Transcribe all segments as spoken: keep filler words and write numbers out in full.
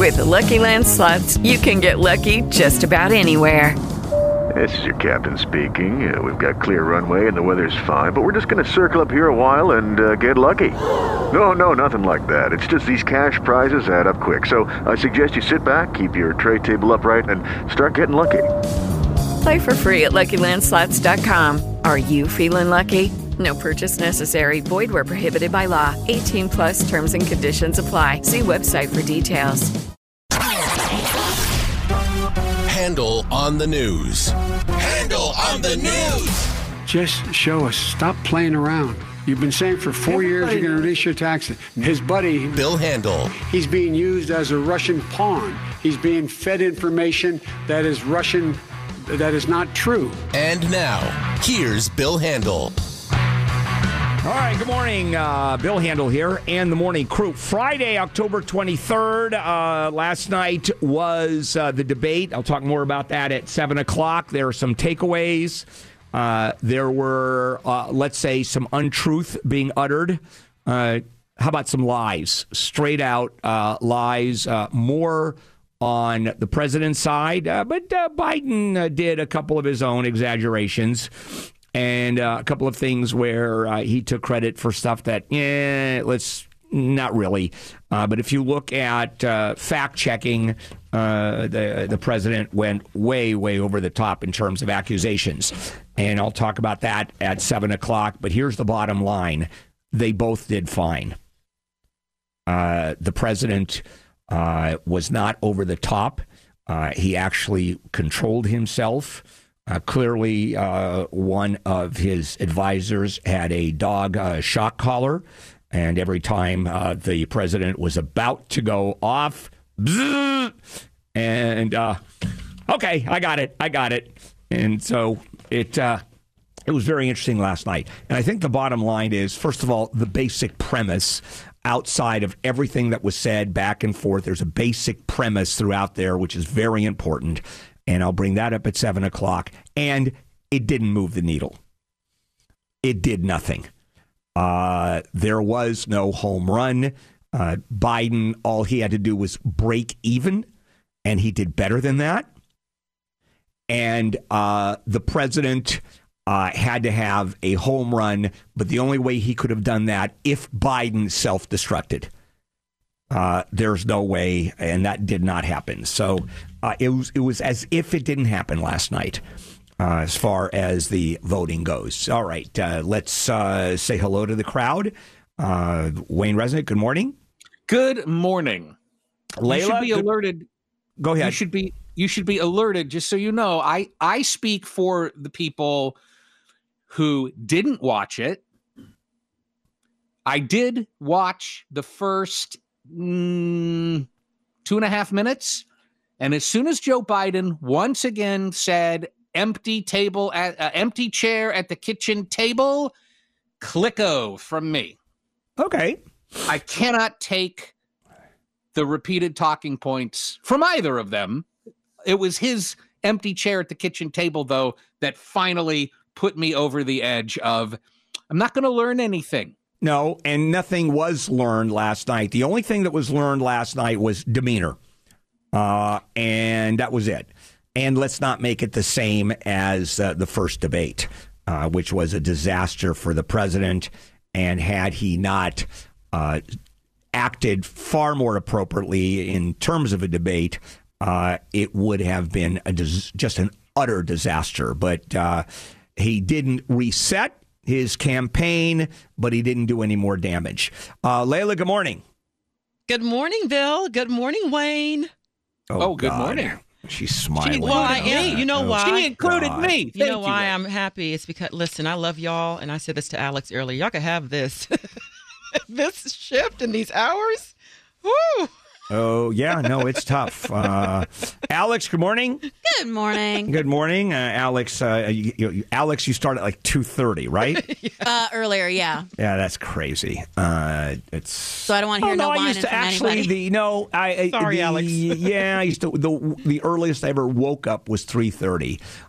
With the Lucky Land Slots, you can get lucky just about anywhere. This is your captain speaking. Uh, we've got clear runway and the weather's fine, but we're just going to circle up here a while and uh, get lucky. No, no, nothing like that. It's just these cash prizes add up quick. So I suggest you sit back, keep your tray table upright, and start getting lucky. Play for free at Lucky Land Slots dot com. Are you feeling lucky? No purchase necessary. Void where prohibited by law. eighteen plus terms and conditions apply. See website for details. Handle on the news. Handle on the news. Just show us. Stop playing around. You've been saying for four Everybody years you're going to reduce your taxes. His buddy, Bill Handel, he's being used as a Russian pawn. He's being fed information that is Russian, that is not true. And now, here's Bill Handel. All right, good morning. Uh, Bill Handel here and the morning crew. Friday, October twenty-third. Uh, last night was uh, the debate. I'll talk more about that at seven o'clock. There are some takeaways. Uh, there were, uh, let's say, some untruth being uttered. Uh, how about some lies? Straight out uh, lies. Uh, more on the president's side. Uh, but uh, Biden uh, did a couple of his own exaggerations. And uh, a couple of things where uh, he took credit for stuff that, eh, let's not really. Uh, but if you look at uh, fact checking, uh, the the president went way, way over the top in terms of accusations. And I'll talk about that at seven o'clock. But here's the bottom line. They both did fine. Uh, the president uh, was not over the top. Uh, he actually controlled himself. Uh, clearly, uh, one of his advisors had a dog uh, shock collar, and every time uh, the president was about to go off, bzzz, and uh, okay, I got it, I got it. And so it uh, it was very interesting last night. And I think the bottom line is, first of all, the basic premise outside of everything that was said back and forth, there's a basic premise throughout there, which is very important. And I'll bring that up at seven o'clock. And it didn't move the needle. It did nothing. Uh, there was no home run. Uh, Biden, all he had to do was break even, and he did better than that. And uh, the president uh, had to have a home run, but the only way he could have done that if Biden self-destructed. Uh, there's no way, and that did not happen. So uh, it was it was as if it didn't happen last night, uh, as far as the voting goes. All right, uh, let's uh, say hello to the crowd. Uh, Wayne Resnick, good morning. Good morning. Layla, you should be good, alerted. Go ahead. You should be you should be alerted. Just so you know, I I speak for the people who didn't watch it. I did watch the first. Mm, two and a half minutes. And as soon as Joe Biden once again said empty table at uh, empty chair at the kitchen table, clicko from me. Okay. I cannot take the repeated talking points from either of them. It was his empty chair at the kitchen table, though, that finally put me over the edge of I'm not going to learn anything. No, and nothing was learned last night. The only thing that was learned last night was demeanor, uh, and that was it. And let's not make it the same as uh, the first debate, uh, which was a disaster for the president. And had he not uh, acted far more appropriately in terms of a debate, uh, it would have been a dis- just an utter disaster. But uh, he didn't reset his campaign, but he didn't do any more damage. Uh, Layla, good morning. Good morning, Bill. Good morning, Wayne. Oh, oh good God. morning. She's smiling. She, well, I am. You know oh, why? She included God. me. You Thank know why you. I'm happy? It's because, listen, I love y'all, and I said this to Alex earlier. Y'all can have this. This shift in these hours. Woo! Oh, yeah. No, it's tough. Uh, Alex, good morning. Good morning. Good morning. Uh, Alex, uh, you, you, Alex, you start at like two thirty, right? yeah. uh, earlier, yeah. Yeah, that's crazy. Uh, it's So I don't want to hear oh, no, no I whining used to from actually, anybody. the, no, I, Sorry, the, Alex. yeah, I used to, the, the earliest I ever woke up was three thirty.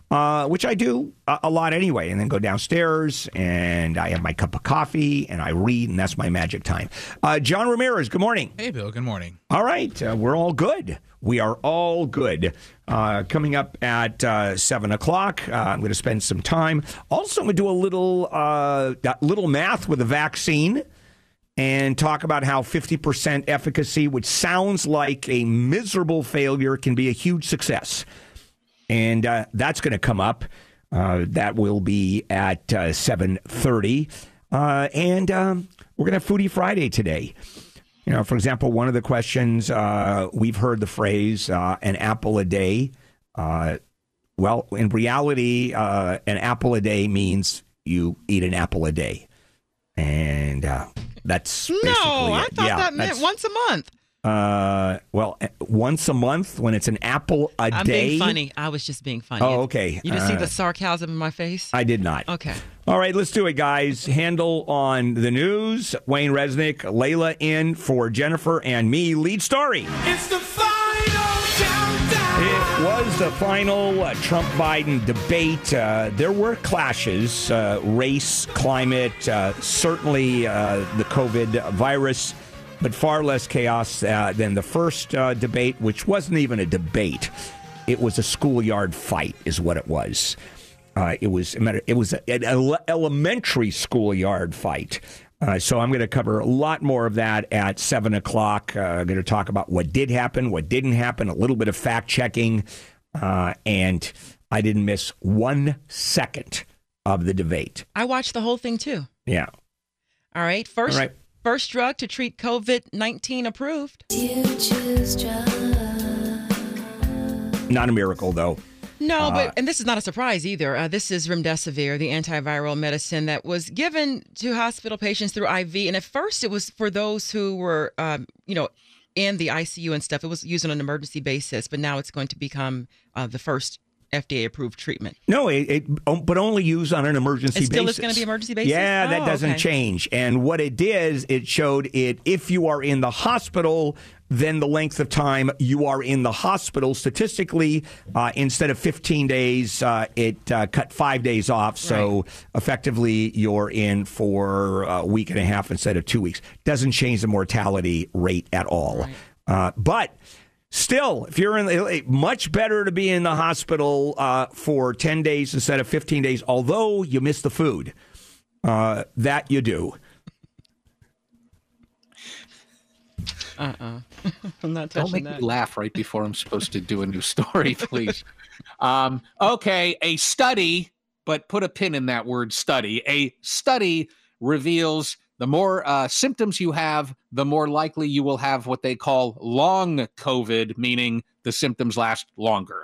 uh, which I do a, a lot anyway, and then go downstairs and I have my cup of coffee and I read, and that's my magic time. Uh, John Ramirez, good morning. Hey, Bill. Good morning. All right. Uh, we're all good. We are all good. Uh, coming up at uh, seven o'clock, uh, I'm going to spend some time. Also, I'm going to do a little, uh, little math with the vaccine and talk about how fifty percent efficacy, which sounds like a miserable failure, can be a huge success. And uh, that's going to come up. Uh, that will be at uh, seven thirty. Uh, and um, we're going to have Foodie Friday today. You know, for example, one of the questions, uh, we've heard the phrase, uh, an apple a day. Uh, well, in reality, uh, an apple a day means you eat an apple a day. And uh, that's basically No, I it. thought Yeah, that meant that's- once a month. Uh, well, once a month when it's an apple a I'm day. being funny. I was just being funny. Oh, okay. You didn't see Uh, the sarcasm in my face? I did not. Okay. All right, let's do it, guys. Handle on the news. Wayne Resnick, Layla in for Jennifer and me. Lead story. It's the final countdown. It was the final uh, Trump-Biden debate. Uh, there were clashes, uh, race, climate, uh, certainly uh, the COVID virus, but far less chaos uh, than the first uh, debate, which wasn't even a debate. It was a schoolyard fight is what it was. Uh, it was it was an ele- elementary schoolyard fight. Uh, so I'm going to cover a lot more of that at seven o'clock. Uh, I'm going to talk about what did happen, what didn't happen, a little bit of fact checking. Uh, and I didn't miss one second of the debate. I watched the whole thing, too. Yeah. All right. First, All right. first drug to treat COVID nineteen approved. You choose Not a miracle, though. No, Uh, but and this is not a surprise either. Uh, this is remdesivir, the antiviral medicine that was given to hospital patients through I V. And at first, it was for those who were, um, you know, in the I C U and stuff. It was used on an emergency basis, but now it's going to become uh, the first F D A-approved treatment. No, it, it but only used on an emergency It still basis. is going to be emergency basis? Yeah, that Oh, doesn't okay. change. And what it did is it showed it if you are in the hospital, then the length of time you are in the hospital statistically, uh, instead of fifteen days, uh, it uh, cut five days off. So effectively, you're in for a week and a half instead of two weeks. Doesn't change the mortality rate at all. Right. Uh, but still, if you're in the, much better to be in the hospital uh, for ten days instead of fifteen days, although you miss the food. Uh, that you do. Uh-uh. I'm not Don't touching make that. me laugh right before I'm supposed to do a new story, please. um, okay, a study, but put a pin in that word study. A study reveals the more uh, symptoms you have, the more likely you will have what they call long COVID, meaning the symptoms last longer.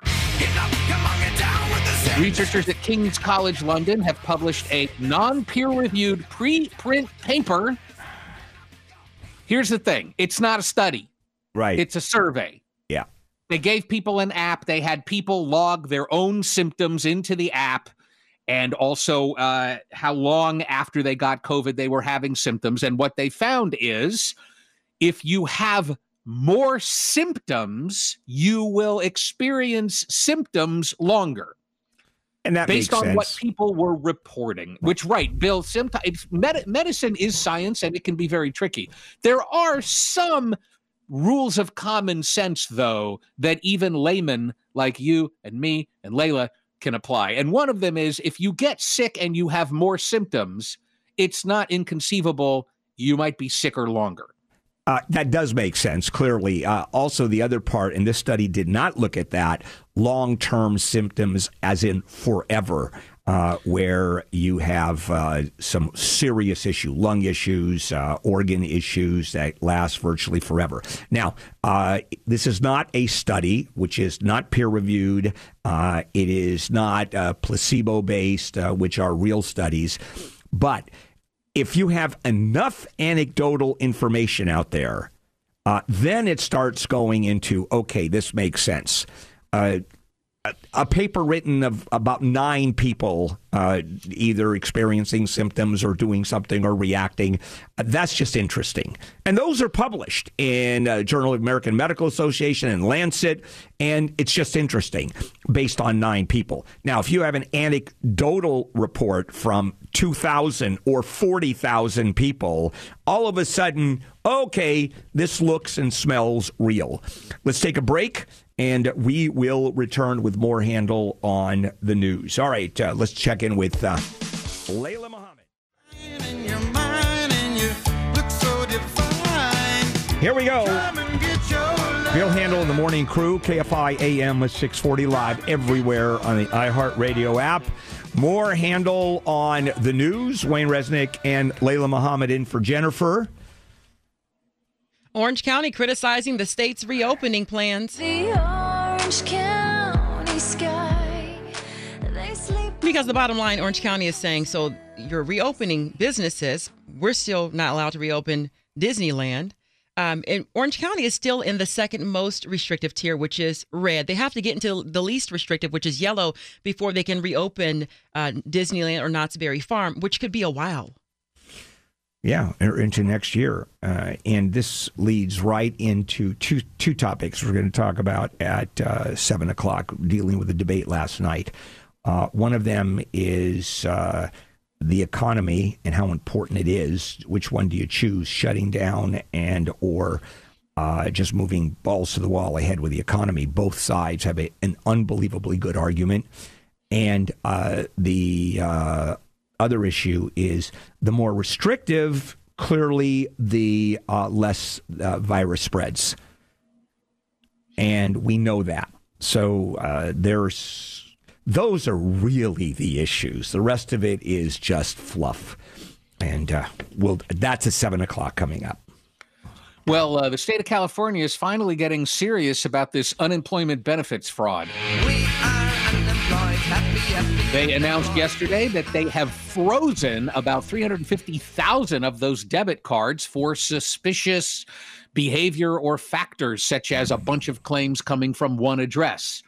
Researchers at King's College London have published a non-peer-reviewed preprint paper. Here's the thing. It's not a study. Right. It's a survey. Yeah. They gave people an app. They had people log their own symptoms into the app and also uh, how long after they got COVID they were having symptoms. And what they found is if you have more symptoms, you will experience symptoms longer. And that based makes on sense. what people were reporting, which, right, Bill, sometimes med- medicine is science and it can be very tricky. There are some rules of common sense, though, that even laymen like you and me and Layla can apply. And one of them is if you get sick and you have more symptoms, it's not inconceivable you might be sicker longer. Uh, that does make sense, clearly. Uh, also, the other part, and this study did not look at that, long-term symptoms as in forever, uh, where you have uh, some serious issue, lung issues, uh, organ issues that last virtually forever. Now, uh, this is not a study, which is not peer-reviewed. Uh, it is not uh, placebo-based, uh, which are real studies. But if you have enough anecdotal information out there, uh, then it starts going into, okay, this makes sense. Uh, a paper written of about nine people uh, either experiencing symptoms or doing something or reacting. Uh, that's just interesting. And those are published in uh, Journal of American Medical Association and Lancet, and it's just interesting based on nine people. Now, if you have an anecdotal report from two thousand or forty thousand people, all of a sudden, okay, this looks and smells real. Let's take a break, and we will return with more Handel on the news. All right, uh, let's check in with uh, Layla Muhammad. Here we go. Bill Handel and the Morning Crew, K F I A M six forty live everywhere on the iHeartRadio app. More Handel on the news. Wayne Resnick and Layla Muhammad in for Jennifer. Orange County criticizing the state's reopening plans. The Orange County sky, they sleep. Because the bottom line, Orange County is saying, so you're reopening businesses. We're still not allowed to reopen Disneyland. Um, and Orange County is still in the second most restrictive tier, which is red. They have to get into the least restrictive, which is yellow, before they can reopen uh, Disneyland or Knott's Berry Farm, which could be a while. Yeah, into next year. Uh, and this leads right into two two topics we're going to talk about at uh, seven o'clock, dealing with the debate last night. Uh, one of them is uh, the economy and how important it is. Which one do you choose, shutting down and or uh, just moving balls to the wall ahead with the economy? Both sides have a, an unbelievably good argument. And uh, the uh, other issue is the more restrictive, clearly the uh, less uh, virus spreads. And we know that. So uh, there's those are really the issues. The rest of it is just fluff. And uh, we'll, that's at seven o'clock coming up. Well, uh, the state of California is finally getting serious about this unemployment benefits fraud. We are unemployed, happy, happy. They announced yesterday that they have frozen about three hundred fifty thousand of those debit cards for suspicious behavior or factors, such as a bunch of claims coming from one address.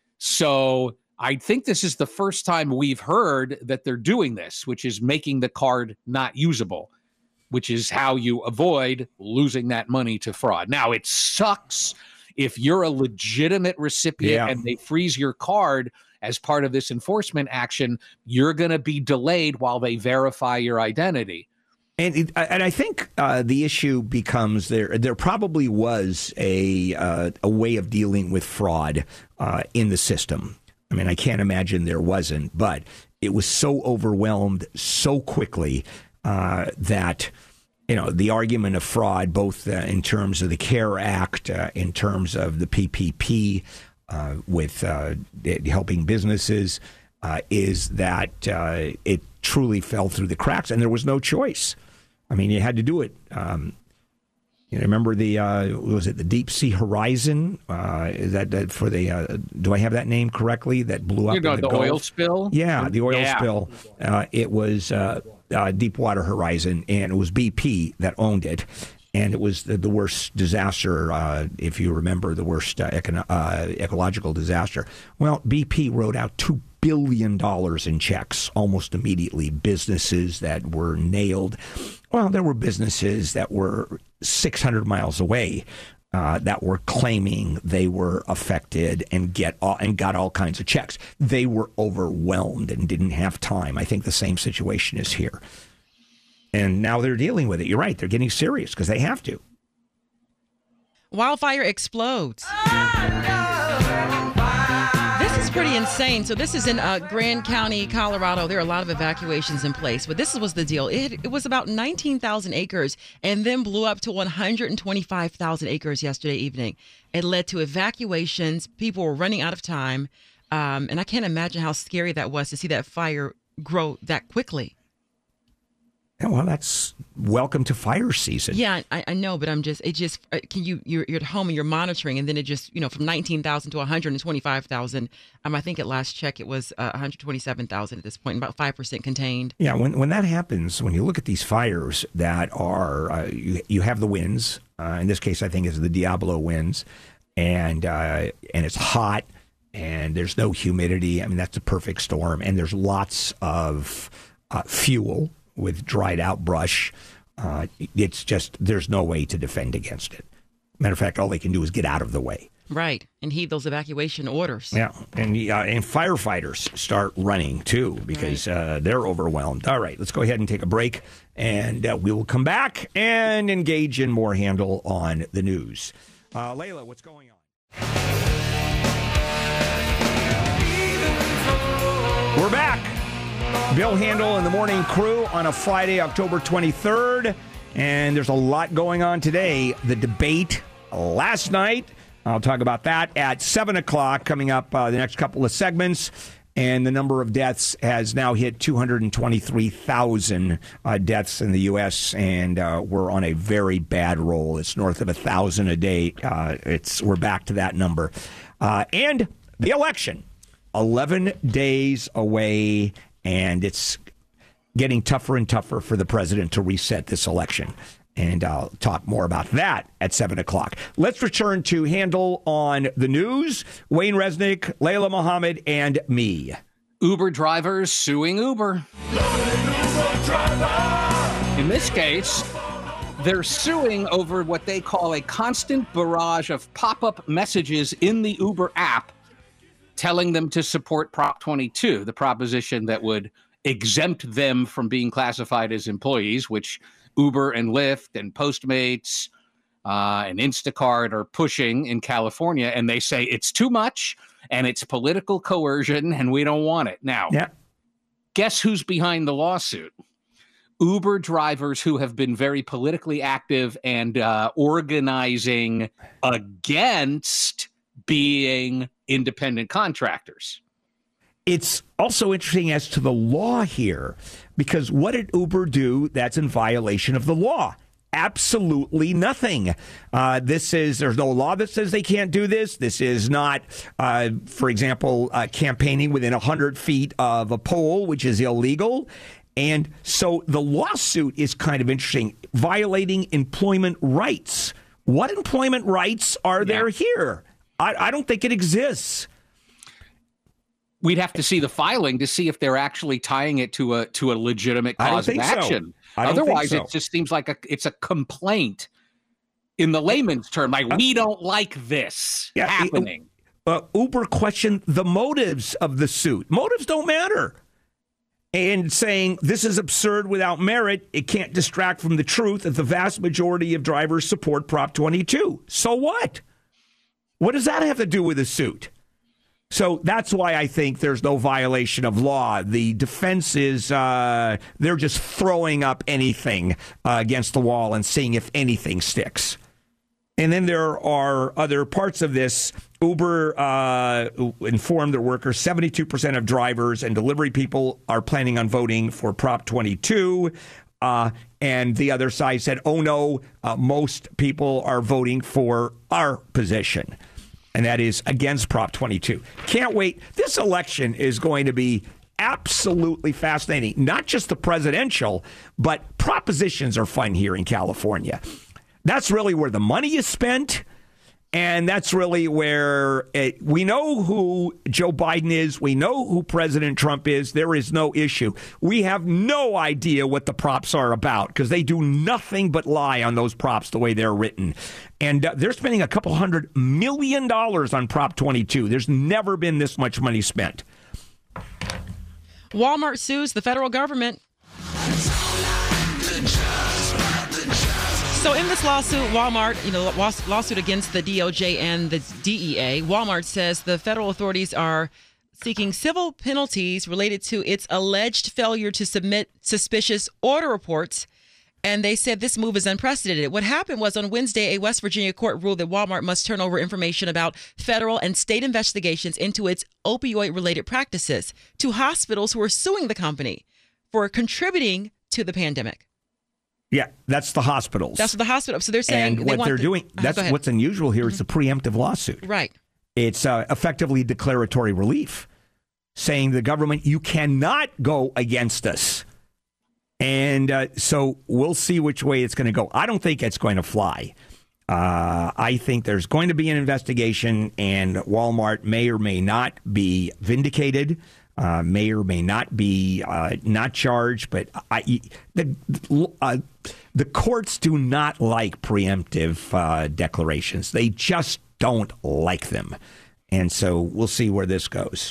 So I think this is the first time we've heard that they're doing this, which is making the card not usable, which is how you avoid losing that money to fraud. Now, it sucks if you're a legitimate recipient Yeah. and they freeze your card as part of this enforcement action. You're going to be delayed while they verify your identity. And it, and I think uh, the issue becomes there. There probably was a uh, a way of dealing with fraud uh, in the system. I mean, I can't imagine there wasn't, but it was so overwhelmed so quickly uh, that, you know, the argument of fraud, both uh, in terms of the CARE Act, uh, in terms of the P P P, uh, with uh, helping businesses, uh, is that uh, it truly fell through the cracks, and there was no choice. I mean, you had to do it. Um, you know, remember the uh, what was it the Deep Sea Horizon? Uh, is that, that for the? Uh, do I have that name correctly? That blew up. You know, in the, the Gulf? oil spill? Yeah, the oil Yeah. spill. Uh, it was uh, uh, Deepwater Horizon, and it was B P that owned it. And it was the, the worst disaster, uh, if you remember, the worst uh, econo- uh, ecological disaster. Well, B P wrote out two billion dollars in checks almost immediately. Businesses that were nailed. Well, there were businesses that were six hundred miles away uh, that were claiming they were affected and get all, and got all kinds of checks. They were overwhelmed and didn't have time. I think the same situation is here. And now they're dealing with it. You're right. They're getting serious because they have to. Wildfire explodes. This is pretty insane. So this is in uh, Grand County, Colorado. There are a lot of evacuations in place, but this was the deal. It, it was about nineteen thousand acres and then blew up to one hundred twenty-five thousand acres yesterday evening. It led to evacuations. People were running out of time. Um, and I can't imagine how scary that was to see that fire grow that quickly. Yeah, well, that's welcome to fire season. Yeah, I, I know, but I'm just, it just, uh, can you, you're, you're at home and you're monitoring, and then it just, you know, from nineteen thousand to one hundred twenty-five thousand. Um, I think at last check, it was uh, one hundred twenty-seven thousand at this point, about five percent contained. Yeah, when when that happens, when you look at these fires that are, uh, you, you have the winds, uh, in this case, I think it's the Diablo winds, and uh, and it's hot, and there's no humidity. I mean, that's a perfect storm. And there's lots of uh, fuel with dried out brush. Uh, it's just, there's no way to defend against it. Matter of fact, all they can do is get out of the way. Right, and heed those evacuation orders. Yeah, and uh, and firefighters start running, too, because right. uh, they're overwhelmed. All right, let's go ahead and take a break, and uh, we will come back and engage in more Handel on the news. Uh, Layla, what's going on? We're back. Bill Handel and the Morning Crew on a Friday, October twenty-third, and there's a lot going on today. The debate last night. I'll talk about that at seven o'clock coming up uh, the next couple of segments. And the number of deaths has now hit two hundred twenty-three thousand uh, deaths in the U S, and uh, we're on a very bad roll. It's north of one thousand a day. Uh, it's We're back to that number. Uh, and the election, eleven days away, and it's getting tougher and tougher for the president to reset this election. And I'll talk more about that at seven o'clock. Let's return to Handel on the news. Wayne Resnick, Layla Mohammed, and me. Uber drivers suing Uber. In this case, they're suing over what they call a constant barrage of pop-up messages in the Uber app telling them to support Prop twenty-two, the proposition that would exempt them from being classified as employees, which Uber and Lyft and Postmates uh, and Instacart are pushing in California, and they say it's too much and it's political coercion and we don't want it. Now, yeah. Guess who's behind the lawsuit? Uber drivers who have been very politically active and uh, organizing against being independent contractors. It's also interesting as to the law here, because what did Uber do that's in violation of the law? Absolutely nothing. Uh, this is, there's no law that says they can't do this. This is not, uh, for example, uh, campaigning within one hundred feet of a pole, which is illegal. And so the lawsuit is kind of interesting, violating employment rights. What employment rights are Yeah. there here? I, I don't think it exists. We'd have to see the filing to see if they're actually tying it to a to a legitimate I don't cause of think so. action. I don't think Otherwise, so. it just seems like a it's a complaint in the layman's term, like we don't like this Yeah, it- happening. Uh, Uber questioned the motives of the suit. Motives don't matter. And saying this is absurd without merit, it can't distract from the truth that the vast majority of drivers support Prop twenty-two. So what? What does that have to do with the suit? So that's why I think there's no violation of law. The defense is uh, they're just throwing up anything uh, against the wall and seeing if anything sticks. And then there are other parts of this. Uber uh, informed their workers seventy-two percent of drivers and delivery people are planning on voting for Prop twenty-two. Uh, and the other side said, oh, no, uh, most people are voting for our position. And that is against Prop twenty-two. Can't wait. This election is going to be absolutely fascinating. Not just the presidential, but propositions are fun here in California. That's really where the money is spent. And that's really where it, we know who Joe Biden is. We know who President Trump is. There is no issue. We have no idea what the props are about because they do nothing but lie on those props the way they're written. And uh, they're spending a couple hundred million dollars on Prop twenty-two. There's never been this much money spent. Walmart sues the federal government. So in this lawsuit, Walmart, you know, lawsuit against the D O J and the D E A, Walmart says the federal authorities are seeking civil penalties related to its alleged failure to submit suspicious order reports. And they said this move is unprecedented. What happened was on Wednesday, a West Virginia court ruled that Walmart must turn over information about federal and state investigations into its opioid-related practices to hospitals who are suing the company for contributing to the pandemic. Yeah, that's the hospitals. That's the hospital. So they're saying and they what want they're the, doing. uh, That's what's unusual here. Mm-hmm. Is the preemptive lawsuit. Right. It's uh, effectively declaratory relief, saying the government, you cannot go against us. And uh, so we'll see which way it's going to go. I don't think it's going to fly. Uh, I think there's going to be an investigation, and Walmart may or may not be vindicated, uh, may or may not be uh, not charged. But I, the uh, the courts do not like preemptive uh, declarations. They just don't like them, and so we'll see where this goes.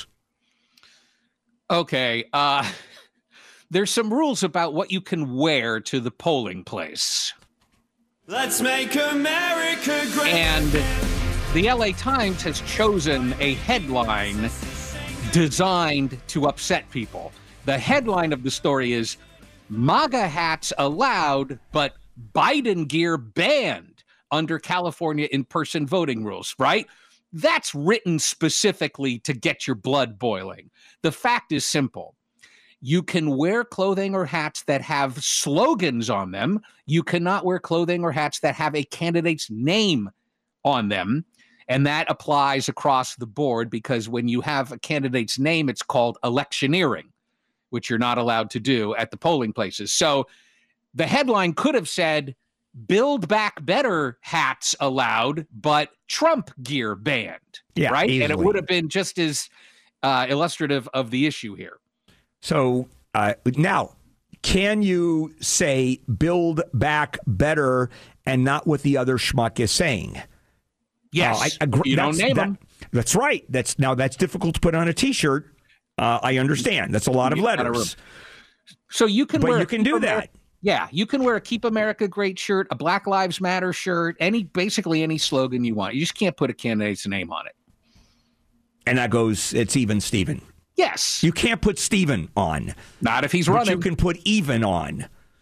Okay. Uh, there's some rules about what you can wear to the polling place. Let's make America great. And the L A Times has chosen a headline designed to upset people. The headline of the story is MAGA hats allowed, but Biden gear banned under California in-person voting rules, right? That's written specifically to get your blood boiling. The fact is simple. You can wear clothing or hats that have slogans on them. You cannot wear clothing or hats that have a candidate's name on them. And that applies across the board because when you have a candidate's name, it's called electioneering, which you're not allowed to do at the polling places. So the headline could have said, Build Back Better hats allowed, but Trump gear banned, Yeah, right? easily. And it would have been just as uh, illustrative of the issue here. So uh, now, can you say Build Back Better and not what the other schmuck is saying? Yes, uh, I agree. you don't That's- name that- them. That's right. That's now that's difficult to put on a T-shirt. Uh, I understand. That's a lot of You gotta letters. So you can But wear you a can Keep do America- that. Yeah, you can wear a Keep America Great shirt, a Black Lives Matter shirt, any basically any slogan you want. You just can't put a candidate's name on it. And that goes, it's even Steven. Yes. You can't put Steven on. Not if he's but running. you can put even on.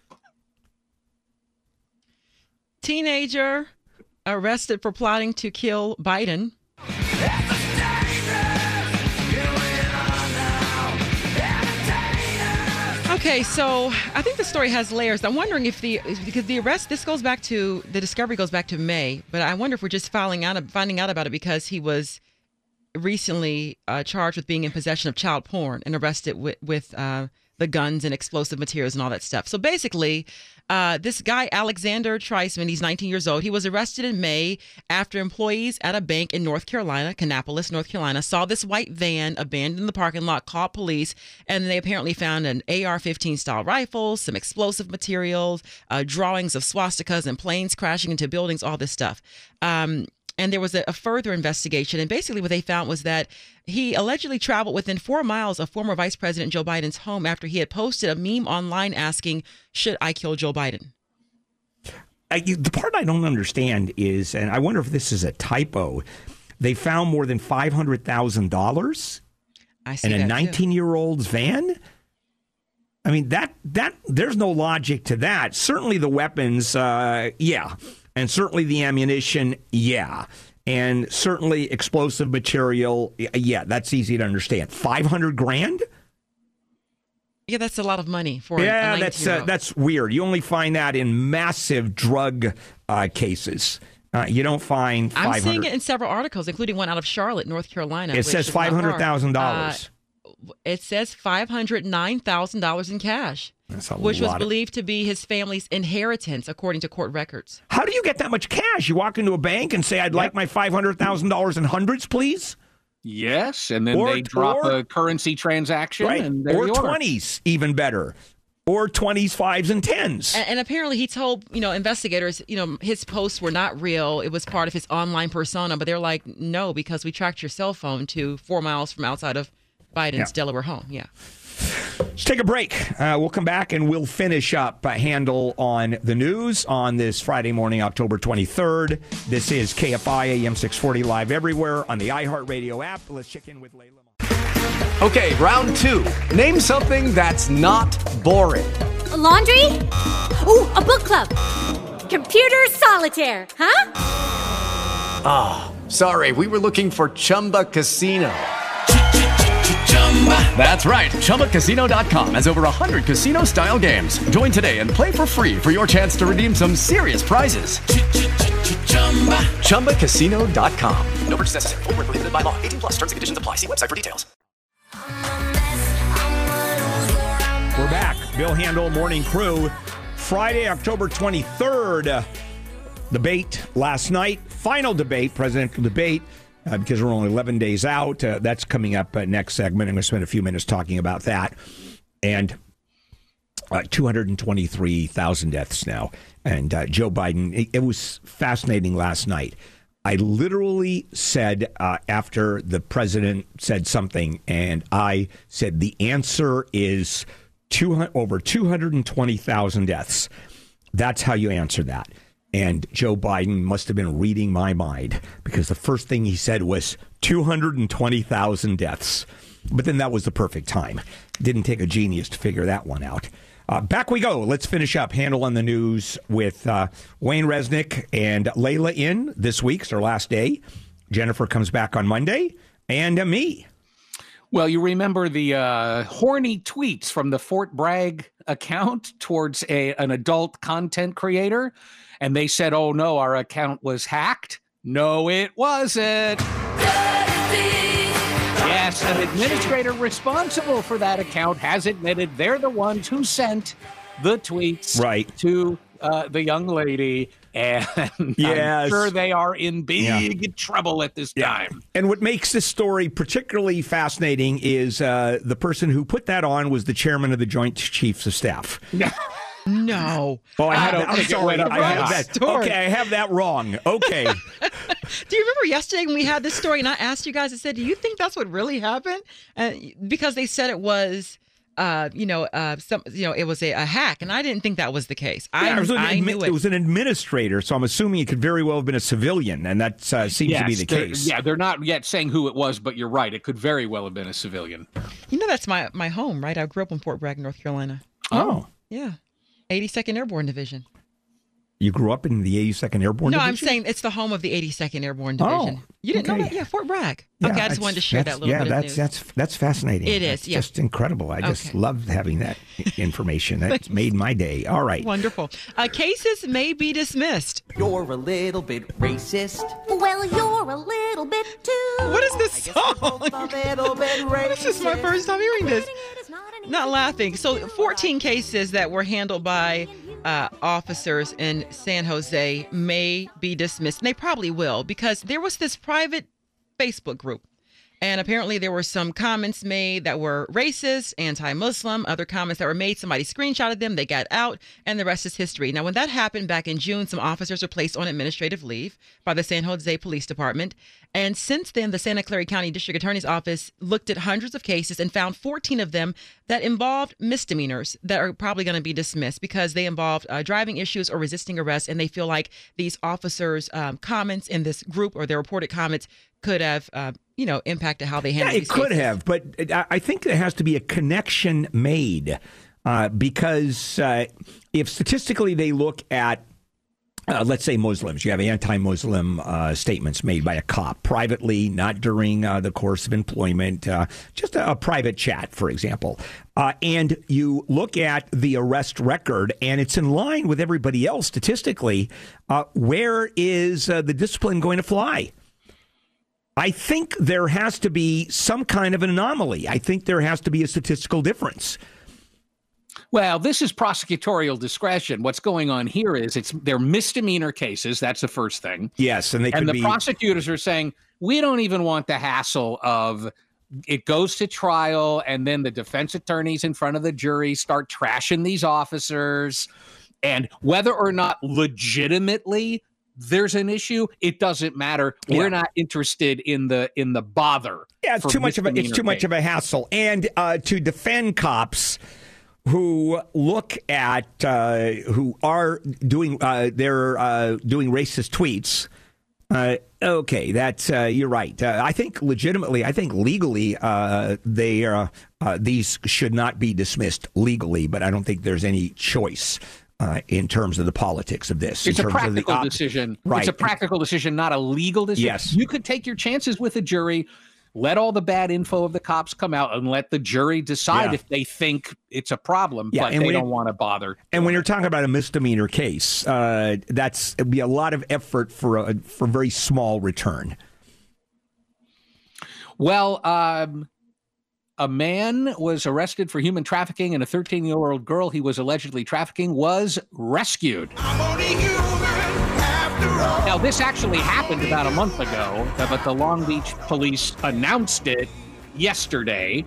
Teenager arrested for plotting to kill Biden. Okay, so I think the story has layers. I'm wondering if the because the arrest this goes back to the discovery goes back to May, but I wonder if we're just finding out finding out about it because he was recently uh, charged with being in possession of child porn and arrested with with uh, the guns and explosive materials and all that stuff. So basically, uh, this guy Alexander Treisman, he's nineteen years old. He was arrested in May after employees at a bank in North Carolina, Kannapolis, North Carolina, saw this white van abandoned in the parking lot, called police, and they apparently found an A R fifteen style rifle, some explosive materials, uh, drawings of swastikas and planes crashing into buildings, all this stuff. Um, And there was a, a further investigation. And basically what they found was that he allegedly traveled within four miles of former Vice President Joe Biden's home after he had posted a meme online asking, should I kill Joe Biden? I, the part I don't understand is, and I wonder if this is a typo, they found more than five hundred thousand dollars in a nineteen-year-old's van? I mean, that that there's no logic to that. Certainly the weapons, uh, yeah. And certainly the ammunition, yeah. And certainly explosive material, yeah, that's easy to understand. five hundred grand? Yeah, that's a lot of money for yeah, a that's uh, that's weird. You only find that in massive drug uh, cases. Uh, you don't find five hundred. I'm seeing it in several articles, including one out of Charlotte, North Carolina. It which says is not five hundred thousand far. dollars. Uh, it says five hundred nine thousand dollars in cash, That's a which lot was of- believed to be his family's inheritance, according to court records. How do you get that much cash? You walk into a bank and say, I'd like my five hundred thousand dollars in hundreds, please? Yes, and then Or- they drop or- a currency transaction, Right. and there Or you are. twenties, even better. Or twenties, fives, and tens. And, and apparently he told, you know, investigators, you know, his posts were not real. It was part of his online persona. But they're like, no, because we tracked your cell phone to four miles from outside of Biden's Yeah. Delaware home. Yeah. Let's take a break. Uh, we'll come back and we'll finish up a handle on the news on this Friday morning, October twenty-third. This is K F I A M six forty live everywhere on the iHeartRadio app. Let's check in with Layla. Okay, round two. Name something that's not boring. A laundry? Ooh, a book club. Computer solitaire, huh? Ah, sorry, we were looking for Chumba Casino. That's right. Chumba Casino dot com has over one hundred casino-style games. Join today and play for free for your chance to redeem some serious prizes. Chumba Casino dot com. No purchase necessary. Void where prohibited by law. eighteen plus. Terms and conditions apply. See website for details. We're back. Bill Handel, Morning Crew. Friday, October twenty-third. debate last night, final debate, presidential debate, uh, because we're only eleven days out. Uh, that's coming up uh, next segment. I'm going to spend a few minutes talking about that. And uh, two hundred twenty-three thousand deaths now. And uh, Joe Biden, it, it was fascinating last night. I literally said uh, after the president said something, and I said the answer is two hundred, over two hundred twenty thousand deaths. That's how you answer that. And Joe Biden must have been reading my mind, because the first thing he said was two hundred twenty thousand deaths. But then that was the perfect time. Didn't take a genius to figure that one out. Uh, back we go. Let's finish up Handle on the News with uh, Wayne Resnick and Layla in this week. It's our last day. Jennifer comes back on Monday, and uh, me. Well, you remember the uh, horny tweets from the Fort Bragg account towards a an adult content creator, and they said, "Oh no, our account was hacked." No, it wasn't. Yes, an administrator responsible for that account has admitted they're the ones who sent the tweets right. to uh, the young lady, and yes. I'm sure they are in big yeah. trouble at this yeah. time. And what makes this story particularly fascinating is uh, the person who put that on was the chairman of the Joint Chiefs of Staff. No. Oh, I, I had don't that. I'm think it sorry. went up I have that. story. Okay, I have that wrong. Okay. Do you remember yesterday when we had this story and I asked you guys, I said, do you think that's what really happened? Uh, because they said it was, uh, you know, uh, some, you know, it was a, a hack, and I didn't think that was the case. I, yeah, it, was an I admi- knew it. It was an administrator, so I'm assuming it could very well have been a civilian, and that uh, seems yes, to be the case. Yeah, they're not yet saying who it was, but you're right. It could very well have been a civilian. You know, that's my, my home, right? I grew up in Fort Bragg, North Carolina. Oh. Yeah. eighty-second Airborne Division. You grew up in the eighty-second Airborne no, Division? No, I'm saying it's the home of the eighty-second Airborne Division. Oh, you didn't okay. know that? Yeah, Fort Bragg. Yeah, okay, I just wanted to share that little yeah, bit that's, of news. that's that's fascinating. It is, that's yeah. just incredible. I just Okay. love having that information. That's made my day. All right. Wonderful. Uh, cases may be dismissed. You're a little bit racist. Well, you're a little bit too. What is this song? A little bit racist. This is my first time hearing this. Not laughing. So fourteen cases that were handled by uh, officers in San Jose may be dismissed. And they probably will, because there was this private Facebook group. And apparently there were some comments made that were racist, anti-Muslim, other comments that were made. Somebody screenshotted them. They got out, and the rest is history. Now, when that happened back in June, some officers were placed on administrative leave by the San Jose Police Department. And since then, the Santa Clara County District Attorney's Office looked at hundreds of cases and found fourteen of them that involved misdemeanors that are probably going to be dismissed because they involved uh, driving issues or resisting arrest. And they feel like these officers' um, comments in this group, or their reported comments, could have, uh, you know, impacted how they handle yeah, these it could cases. have, but it, I think there has to be a connection made uh, because uh, if statistically they look at, uh, let's say Muslims, you have anti-Muslim uh, statements made by a cop privately, not during uh, the course of employment, uh, just a, a private chat, for example. Uh, and you look at the arrest record, and it's in line with everybody else statistically. Uh, where is uh, the discipline going to fly? I think there has to be some kind of an anomaly. I think there has to be a statistical difference. Well, this is prosecutorial discretion. What's going on here is it's they're misdemeanor cases. That's the first thing. Yes, and they and could the be... prosecutors are saying we don't even want the hassle of it goes to trial, and then the defense attorneys in front of the jury start trashing these officers, and whether or not legitimately there's an issue, it doesn't matter. Yeah. We're not interested in the in the bother. Yeah, it's too much of a it's too much of a hassle. And uh, to defend cops who look at uh, who are doing uh, they're uh, doing racist tweets. Uh, okay, that's uh, you're right. Uh, I think legitimately, I think legally, uh, they are uh, these should not be dismissed legally. But I don't think there's any choice. Uh, in terms of the politics of this. It's in a terms practical of the op- decision. Right. It's a practical decision, not a legal decision. Yes. You could take your chances with a jury, let all the bad info of the cops come out, and let the jury decide Yeah. if they think it's a problem, Yeah, but and they when don't it- want to bother. And when you're talking about a misdemeanor case, uh, that's it'd be a lot of effort for a for very small return. Well, um, a man was arrested for human trafficking, and a thirteen-year-old girl he was allegedly trafficking was rescued. I'm only human, have Now, this actually happened about a month ago, but the Long Beach police announced it yesterday.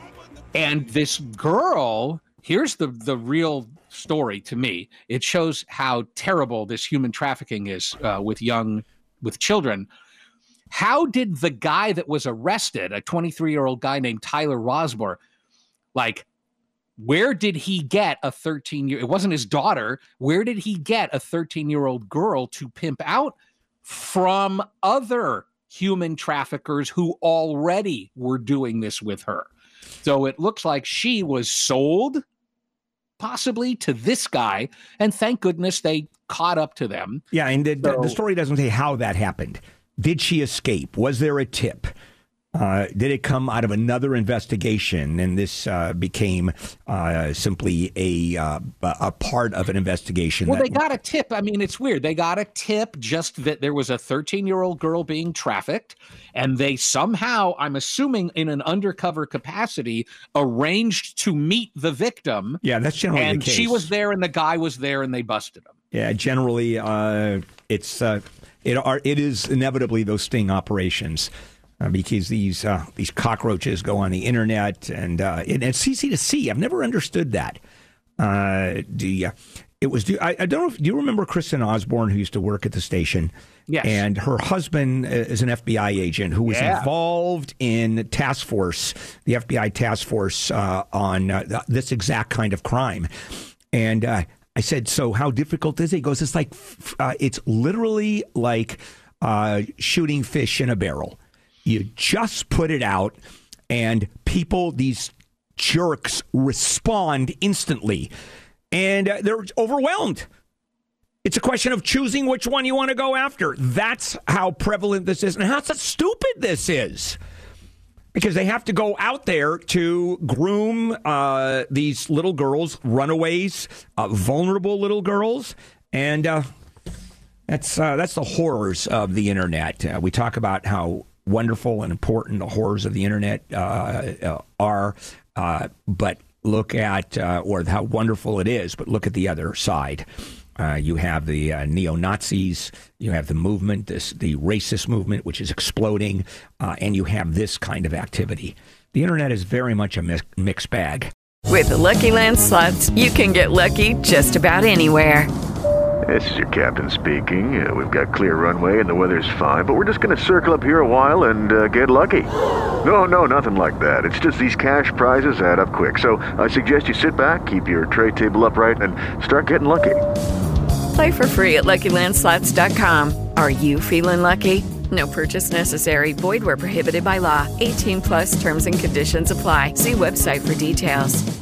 And this girl, here's the, the real story to me. It shows how terrible this human trafficking is uh, with young, with children. How did the guy that was arrested, a twenty-three-year-old guy named Tyler Rosbor, like, where did he get a thirteen-year, it wasn't his daughter, where did he get a thirteen-year-old girl to pimp out? From other human traffickers who already were doing this with her. So it looks like she was sold possibly to this guy, and thank goodness they caught up to them. Yeah, and the, so, the story doesn't say how that happened. Did she escape? Was there a tip? Uh, did it come out of another investigation, and this uh, became uh, simply a uh, a part of an investigation? Well, that... they got a tip. I mean, it's weird. They got a tip just that there was a thirteen-year-old girl being trafficked, and they somehow, I'm assuming in an undercover capacity, arranged to meet the victim. Yeah, that's generally and the case. she was there, and the guy was there, and they busted him. Yeah, generally, uh, it's uh, it are it is inevitably those sting operations. Uh, because these uh, these cockroaches go on the internet, and, uh, it, it's easy to see. I've never understood that. Uh, do you, it was? Do, I, I don't know. If, do you remember Kristen Osborne, who used to work at the station? Yes. And her husband is an F B I agent who was yeah. involved in task force, the F B I task force uh, on uh, this exact kind of crime. And uh, I said, "So how difficult is it?" He goes, "It's like uh, it's literally like uh, shooting fish in a barrel." You just put it out, and people, these jerks, respond instantly. And uh, they're overwhelmed. It's a question of choosing which one you want to go after. That's how prevalent this is, and how stupid this is. Because they have to go out there to groom uh, these little girls, runaways, uh, vulnerable little girls, and uh, that's uh, that's the horrors of the internet. Uh, we talk about how wonderful and important the horrors of the internet uh, uh, are, uh, but look at, uh, or how wonderful it is, but look at the other side. Uh, you have the uh, neo-Nazis, you have the movement, this the racist movement, which is exploding, uh, and you have this kind of activity. The internet is very much a mi- mixed bag. With the Lucky Land Slots, you can get lucky just about anywhere. This is your captain speaking. Uh, we've got clear runway and the weather's fine, but we're just going to circle up here a while and uh, get lucky. No, no, nothing like that. It's just these cash prizes add up quick. So I suggest you sit back, keep your tray table upright, and start getting lucky. Play for free at Lucky Land Slots dot com. Are you feeling lucky? No purchase necessary. Void where prohibited by law. eighteen plus terms and conditions apply. See website for details.